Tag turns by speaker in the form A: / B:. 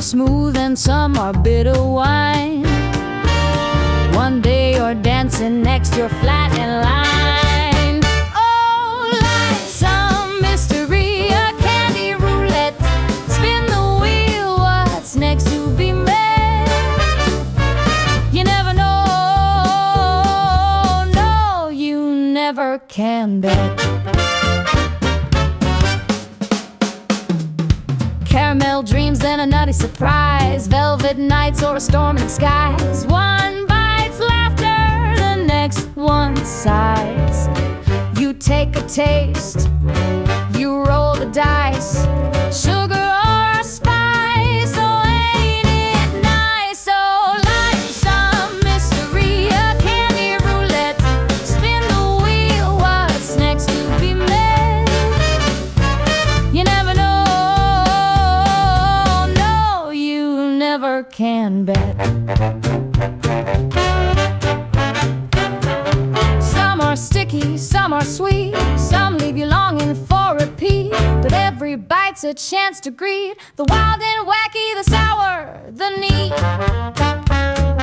A: smooth and some are bitter wine. One day you're dancing, next you're flat in line. Oh, life's some mystery, a candy roulette. Spin the wheel, what's next to be met? You never know, no, you never can bet. Caramel dreams, then a nutty surprise. Velvet nights or a storm in the skies. One bite's laughter, the next one sighs. You take a taste, you roll the dice. Sugar or spice, oh ain't it nice? Oh, life's some mystery, a candy roulette. Spin the wheel, what's next to be met? You never know, never can bet. Some are sticky, some are sweet, some leave you longing for repeat. But every bite's a chance to greet the wild and wacky, the sour, the neat.